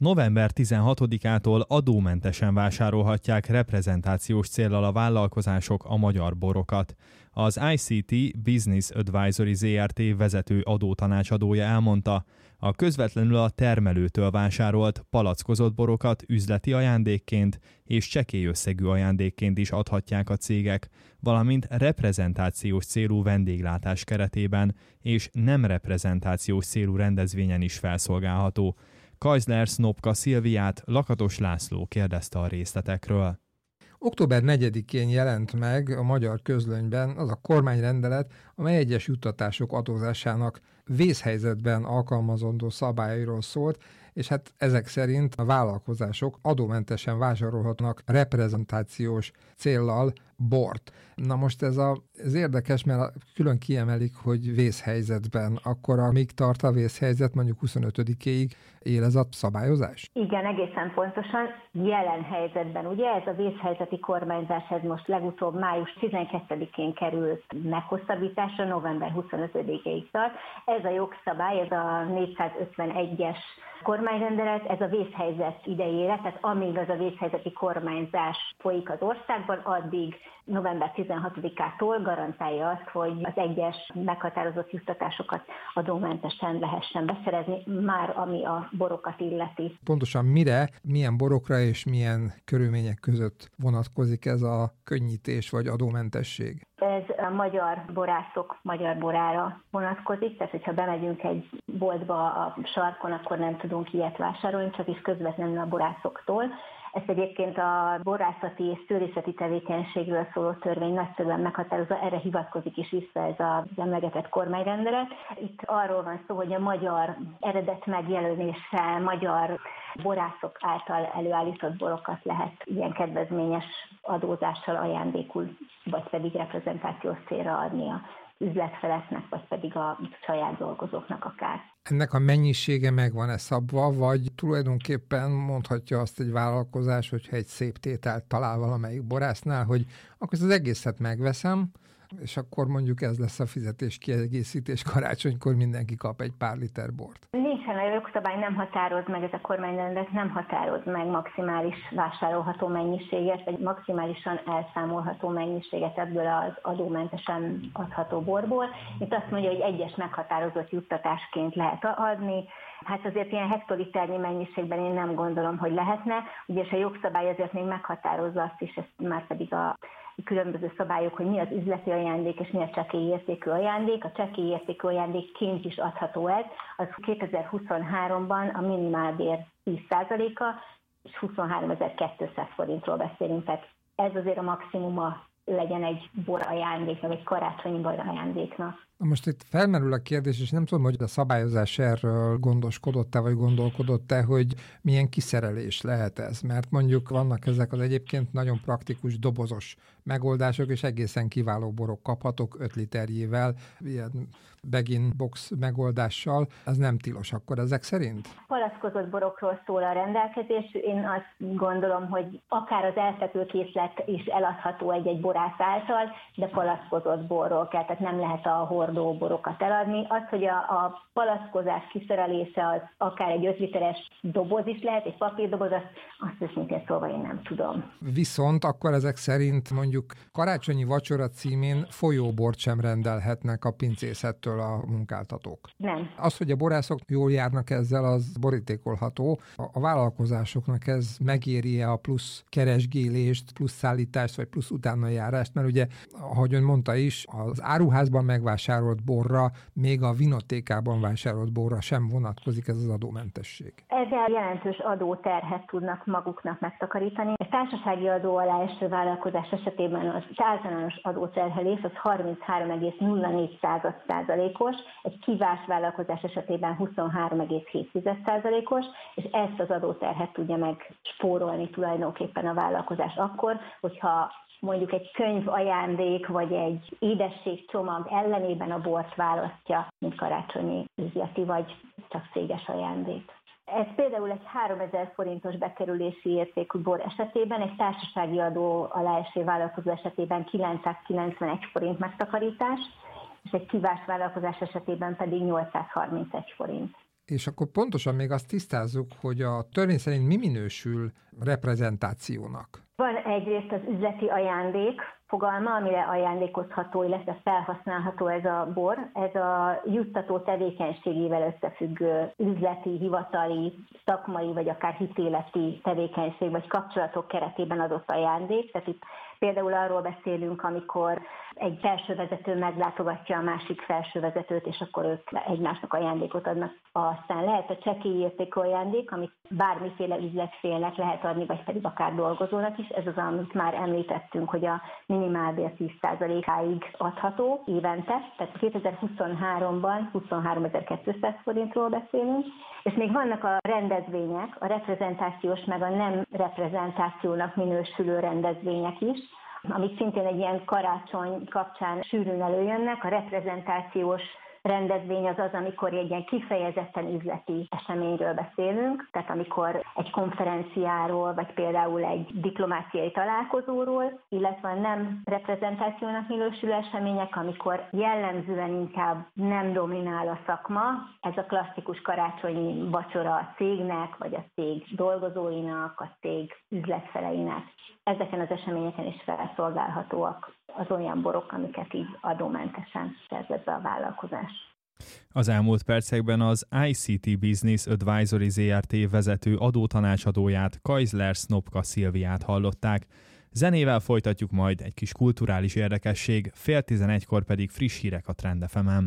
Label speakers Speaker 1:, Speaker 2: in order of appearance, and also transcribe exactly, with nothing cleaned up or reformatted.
Speaker 1: November tizenhatodikától adómentesen vásárolhatják reprezentációs céllal a vállalkozások a magyar borokat. Az i cé té Business Advisory zé er té vezető adótanácsadója elmondta, a közvetlenül a termelőtől vásárolt palackozott borokat üzleti ajándékként és csekély összegű ajándékként is adhatják a cégek, valamint reprezentációs célú vendéglátás keretében és nem reprezentációs célú rendezvényen is felszolgálható. Kajzler Sznopka Szilviát Lakatos László kérdezte a részletekről.
Speaker 2: október negyedikén jelent meg a Magyar Közlönyben az a kormányrendelet, amely egyes juttatások adózásának vészhelyzetben alkalmazandó szabályairól szólt, és hát ezek szerint a vállalkozások adómentesen vásárolhatnak reprezentációs céllal bort. Na most ez, a, ez érdekes, mert külön kiemelik, hogy vészhelyzetben. Akkor amíg tart a vészhelyzet, mondjuk huszonötödikéig él ez a szabályozás?
Speaker 3: Igen, egészen pontosan. Jelen helyzetben, ugye ez a vészhelyzeti kormányzás, ez most legutóbb május tizenkettedikén került meghosszabbításra, november huszonötödikéig tart. Ez a jogszabály, ez a négyszázötvenegyes kormányrendelet, ez a vészhelyzet idejére, tehát amíg az a vészhelyzeti kormányzás folyik az országban, addig november tizenhatodikától garantálja azt, hogy az egyes meghatározott juttatásokat adómentesen lehessen beszerezni, már ami a borokat illeti.
Speaker 2: Pontosan mire, milyen borokra és milyen körülmények között vonatkozik ez a könnyítés vagy adómentesség?
Speaker 3: Ez a magyar borászok magyar borára vonatkozik, tehát hogyha bemegyünk egy boltba a sarkon, akkor nem tudunk ilyet vásárolni, csak is közvetlenül a borászoktól. Ezt egyébként a borászati és szőlészeti tevékenységről szóló törvény nagyszerűen meghatározza, erre hivatkozik is vissza ez az emlegetett kormányrendelet. Itt arról van szó, hogy a magyar eredet megjelöléssel, magyar borászok által előállított borokat lehet ilyen kedvezményes adózással ajándékul, vagy pedig reprezentációs célra adni a üzletfeleknek, vagy pedig a saját dolgozóknak akár.
Speaker 2: Ennek a mennyisége meg van-e szabva, vagy tulajdonképpen mondhatja azt egy vállalkozás, hogyha egy szép tételt talál valamelyik borásznál, hogy akkor az egészet megveszem, és akkor mondjuk ez lesz a fizetés kiegészítés karácsonykor, mindenki kap egy pár liter bort.
Speaker 3: Nincsen, a jogszabály nem határoz meg, ez a kormányrendelet nem határoz meg maximális vásárolható mennyiséget, vagy maximálisan elszámolható mennyiséget ebből az adómentesen adható borból. Itt azt mondja, hogy egyes meghatározott juttatásként lehet adni. Hát azért ilyen hektoliternyi mennyiségben én nem gondolom, hogy lehetne, ugyanis a jogszabály azért még meghatározza azt is, ezt már pedig a különböző szabályok, hogy mi az üzleti ajándék és mi a csekély értékű ajándék. A csekély értékű ajándékként is adható ez. Az kétezer-huszonháromban a minimálbér tíz százaléka, és huszonháromezer-kétszáz forintról beszélünk, tehát ez azért a maximuma legyen egy bor ajándéknak, egy karácsonyi bor ajándéknak.
Speaker 2: Most itt felmerül a kérdés, és nem tudom, hogy a szabályozás erről gondoskodott-e, vagy gondolkodott-e, hogy milyen kiszerelés lehet ez, mert mondjuk vannak ezek az egyébként nagyon praktikus, dobozos megoldások, és egészen kiváló borok kaphatok öt literjével, ilyen bag-in box megoldással, ez nem tilos akkor ezek szerint?
Speaker 3: Palackozott borokról szól a rendelkezés, én azt gondolom, hogy akár az eltetőkészlet is eladható egy-egy borász által, de palackozott borról kell, tehát nem lehet a hordó borokat eladni. Az, hogy a, a palackozás kiszerelése az akár egy öt literes doboz is lehet, egy papírdoboz, azt, azt őszintén szólva én nem tudom.
Speaker 2: Viszont akkor ezek szerint mondjuk karácsonyi vacsora címén folyóbort sem rendelhetnek a pincészettől a munkáltatók.
Speaker 3: Nem.
Speaker 2: Az, hogy a borászok jól járnak ezzel, az borítékolható. A, a vállalkozásoknak ez megéri-e a plusz keresgélést, plusz szállítást, vagy plusz utánajárást, mert ugye, ahogy ön mondta is, az áruházban megvásárolt borra, még a vinotékában vásárolt borra sem vonatkozik ez az adómentesség.
Speaker 3: Ezzel jelentős adóterhet tudnak maguknak megtakarítani. A társasági adó alá eső vállalkozás esetében az általános adóterhelés az harminchárom egész nulla négy százalékos, egy kivás vállalkozás esetében huszonhárom egész hét százalékos, és ezt az adóterhet tudja megspórolni tulajdonképpen a vállalkozás akkor, hogyha mondjuk egy könyv ajándék, vagy egy édességcsomag ellenében a bort választja, mint karácsonyi üzleti, vagy csak céges ajándék. Ez például egy háromezer forintos bekerülési értékű bor esetében, egy társasági adó alá eső vállalkozó esetében kilencszázkilencvenegy forint megtakarítás, és egy kivás vállalkozás esetében pedig nyolcszázharmincegy forint.
Speaker 2: És akkor pontosan még azt tisztázzuk, hogy a törvény szerint mi minősül reprezentációnak?
Speaker 3: Van egyrészt az üzleti ajándék fogalma, amire ajándékozható, illetve felhasználható ez a bor. Ez a juttató tevékenységével összefüggő üzleti, hivatali, szakmai vagy akár hitéleti tevékenység vagy kapcsolatok keretében adott ajándék. Tehát itt például arról beszélünk, amikor egy felsővezető meglátogatja a másik felsővezetőt, és akkor ők egymásnak ajándékot adnak. Aztán lehet a csekély értékű ajándék, amit bármiféle üzletfélnek lehet adni, vagy pedig akár dolgozónak is. Ez az, amit már említettünk, hogy a minimálbér tíz százalékáig adható évente. Tehát kétezer-huszonháromban huszonháromezer-kétszáz forintról beszélünk. És még vannak a rendezvények, a reprezentációs meg a nem reprezentációnak minősülő rendezvények is, amik szintén egy ilyen karácsony kapcsán sűrűn előjönnek. A reprezentációs rendezvény az az, amikor egy ilyen kifejezetten üzleti eseményről beszélünk, tehát amikor egy konferenciáról, vagy például egy diplomáciai találkozóról, illetve nem reprezentációnak minősülő események, amikor jellemzően inkább nem dominál a szakma, ez a klasszikus karácsonyi vacsora a cégnek, vagy a cég dolgozóinak, a cég üzletfeleinek. Ezeken az eseményeken is felszolgálhatóak az olyan borok, amiket így adómentesen szervez be a vállalkozás.
Speaker 1: Az elmúlt percekben az i cé té Business Advisory zé er té vezető adótanácsadóját, Kaisler Snopka Szilviát hallották. Zenével folytatjuk majd, egy kis kulturális érdekesség, fél tizenegykor pedig friss hírek a Trend ef emen.